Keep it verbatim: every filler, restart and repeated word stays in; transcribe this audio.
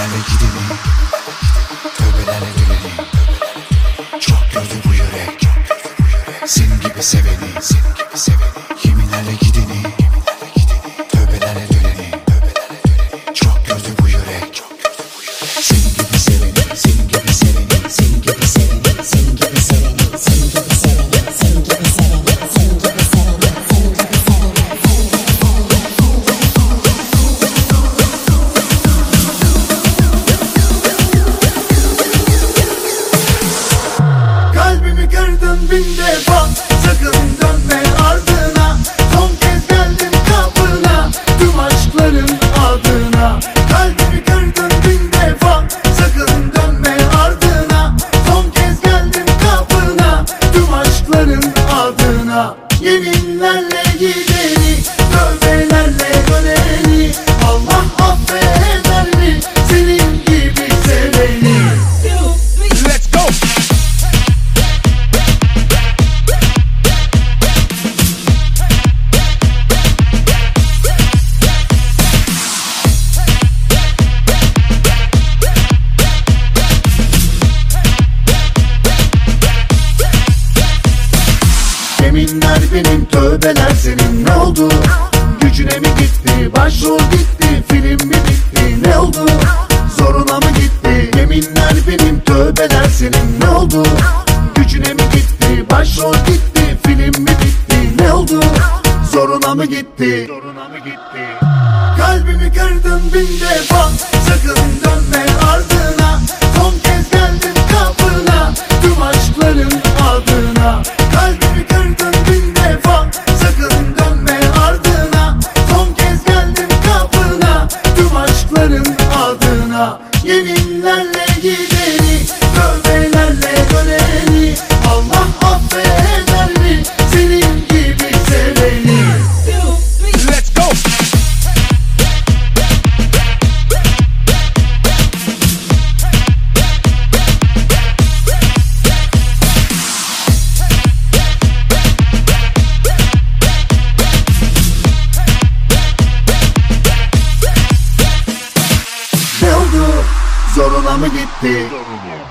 Yeminlerle gideni, tövbelerle döneni. Çok gördü bu yürek, senin gibi seveni. Yeminlerle gideni, tövbelerle döneni. Çok gördü bu yürek, senin gibi seveni, senin gibi seveni, senin gibi seveni, senin gibi seveni, senin gibi seveni, senin gibi seveni, senin gibi seveni, senin gibi seveni. Kalbimi kırdın bin defa, sakın dönme ardına. Son kez geldim kapına, tüm aşkların adına. Kalbimi kırdın bin defa, sakın dönme ardına. Son kez geldim kapına, tüm aşkların adına. Yeminlerle gideni, tövbelerle döneni. Allah affeder mi senin gibi seveni? Let's go! Yeminler benim, tövbeler senin. Ne oldu? Gücüne mi gitti? Başrol gitti, film mi bitti? Ne oldu? Zoruna mı gitti? Yeminler benim, tövbeler senin. Ne oldu? Gücüne mi gitti? Başrol gitti, film mi bitti? Ne oldu? Zoruna mı gitti? Zoruna mı gitti? Kalbimi kırdın bin defa, sakın dönme ardına. Son kez geldim kapına, tüm aşkların adına. Kalbimi kırdın bin defa, sakın dönme ardına. Son kez geldim kapına, tüm aşkların adına. Yeminlerle gideni, tövbelerle döneni. Allah affeder mi senin gibi seveni? Let's go! Ne oldu? Zoruna mı gitti?